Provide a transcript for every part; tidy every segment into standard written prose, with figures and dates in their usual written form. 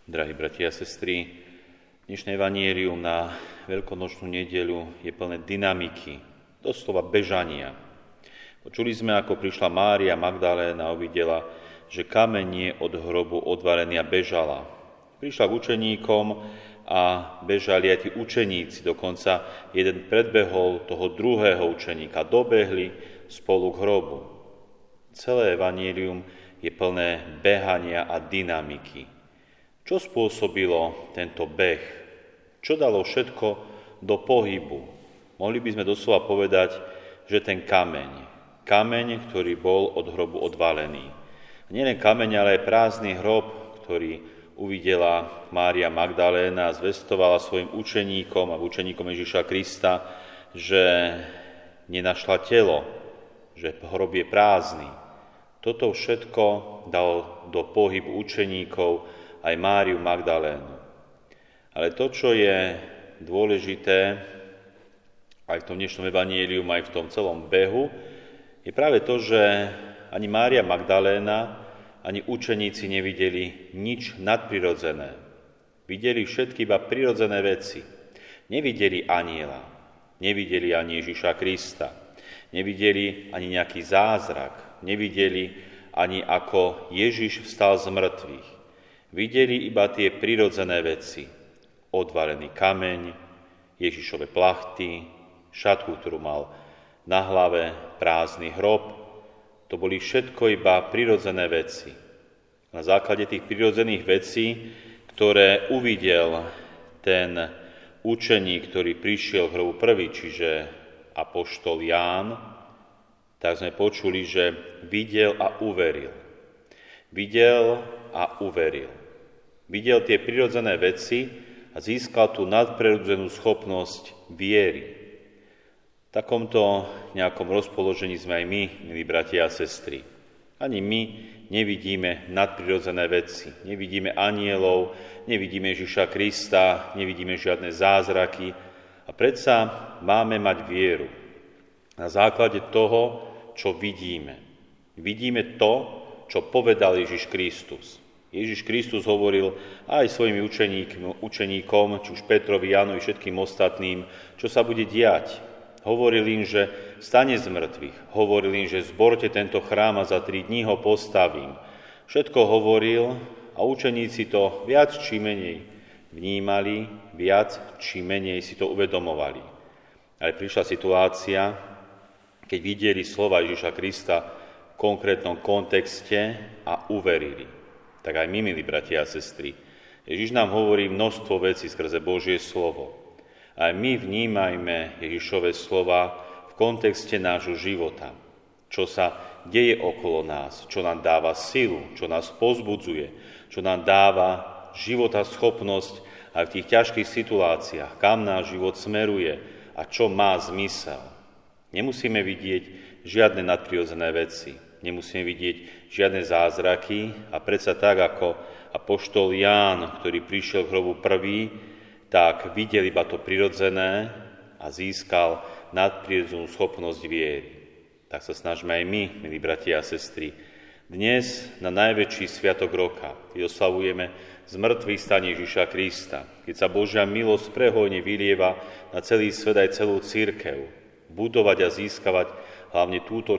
Drahí bratia a sestry, dnešné evanjelium na veľkonočnú nedeľu je plné dynamiky, doslova bežania. Počuli sme, ako prišla Mária Magdaléna a uvidela, že kameň je od hrobu odvalený a bežala. Prišla k učeníkom a bežali aj tí učeníci, dokonca jeden predbehol toho druhého učeníka, dobehli spolu k hrobu. Celé evanjelium je plné behania a dynamiky. Čo spôsobilo tento beh? Čo dalo všetko do pohybu? Mohli by sme doslova povedať, že ten kameň, ktorý bol od hrobu odvalený. A nielen kameň, ale aj prázdny hrob, ktorý uvidela Mária Magdaléna a zvestovala svojim učeníkom a učeníkom Ježiša Krista, že nenašla telo, že hrob je prázdny. Toto všetko dalo do pohybu učeníkov aj Máriu Magdalénu. Ale to, čo je dôležité aj v tom dnešnom evanjeliu, aj v tom celom behu, je práve to, že ani Mária Magdaléna, ani učeníci nevideli nič nadprirodzené. Videli všetky iba prirodzené veci. Nevideli anjela, nevideli ani Ježiša Krista, nevideli ani nejaký zázrak, nevideli ani ako Ježiš vstal z mŕtvych. Videli iba tie prirodzené veci. Odvalený kameň, Ježišove plachty, šatku, ktorú mal na hlave, prázdny hrob. To boli všetko iba prirodzené veci. Na základe tých prirodzených vecí, ktoré uvidel ten učeník, ktorý prišiel k hrobu prvý, čiže apoštol Ján, tak sme počuli, že videl a uveril. Videl a uveril. Videl tie prirodzené veci a získal tú nadprirodzenú schopnosť viery. V takomto nejakom rozpoložení sme aj my, milí bratia a sestry. Ani my nevidíme nadprirodzené veci. Nevidíme anjelov, nevidíme Ježiša Krista, nevidíme žiadne zázraky. A predsa máme mať vieru na základe toho, čo vidíme. Vidíme to, čo povedal Ježiš Kristus. Ježiš Kristus hovoril aj svojim učeníkom, či už Petrovi, Jánovi, všetkým ostatným, čo sa bude diať. Hovoril im, že stane z mŕtvych. Hovoril im, že zborte tento chrám a za 3 dní ho postavím. Všetko hovoril a učeníci to viac či menej vnímali, viac či menej si to uvedomovali. Ale prišla situácia, keď videli slova Ježiša Krista v konkrétnom kontexte a uverili. Tak aj my, milí bratia a sestry, Ježiš nám hovorí množstvo vecí skrze Božie slovo. Aj my vnímajme Ježišove slova v kontexte nášho života. Čo sa deje okolo nás, čo nám dáva silu, čo nás pozbudzuje, čo nám dáva životaschopnosť aj v tých ťažkých situáciách, kam náš život smeruje a čo má zmysel. Nemusíme vidieť žiadne nadprirodzené veci. Nemusíme vidieť žiadne zázraky a predsa tak, ako apoštol Ján, ktorý prišiel k hrobu prvý, tak videl iba to prirodzené a získal nadprirodzenú schopnosť viery. Tak sa snažme aj my, milí bratia a sestry, dnes na najväčší sviatok roka, keď oslavujeme zmrtvých stanie Ježiša Krista, keď sa Božia milosť prehojne vylieva na celý svet aj celú cirkev, budovať a získavať hlavne túto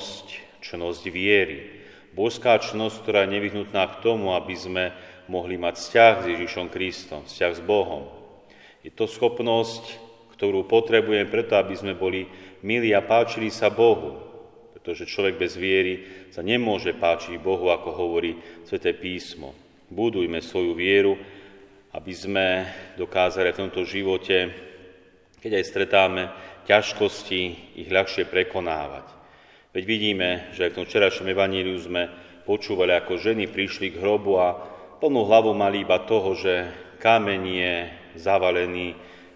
čnosť viery. Božská čnosť, ktorá je nevyhnutná k tomu, aby sme mohli mať vzťah s Ježišom Kristom, vzťah s Bohom. Je to schopnosť, ktorú potrebujeme preto, aby sme boli milí a páčili sa Bohu. Pretože človek bez viery sa nemôže páčiť Bohu, ako hovorí Sväté písmo. Budujme svoju vieru, aby sme dokázali v tomto živote, keď aj stretáme ťažkosti, ich ľahšie prekonávať. Veď vidíme, že aj v tom včerajšom evanjeliu sme počúvali, ako ženy prišli k hrobu a plnú hlavu mali iba toho, že kameň je zavalený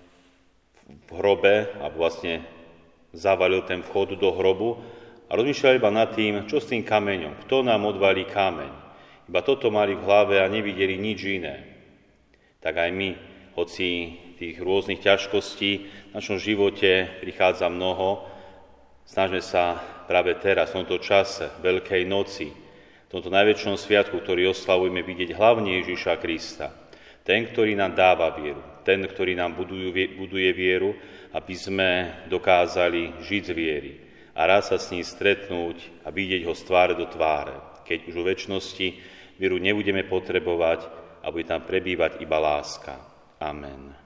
v hrobe, alebo vlastne zavalil ten vchod do hrobu a rozmýšľali iba nad tým, čo s tým kameňom, kto nám odvalí kameň. Iba toto mali v hlave a nevideli nič iné. Tak aj my, hoci tých rôznych ťažkostí v našom živote prichádza mnoho, snažme sa práve teraz, v tomto čase, Veľkej noci, v tomto najväčšom sviatku, ktorý oslavujeme, vidieť hlavne Ježiša Krista. Ten, ktorý nám dáva vieru, ten, ktorý nám buduje vieru, aby sme dokázali žiť z viery a raz sa s ním stretnúť a vidieť ho z tváre do tváre, keď už v večnosti vieru nebudeme potrebovať a bude tam prebývať iba láska. Amen.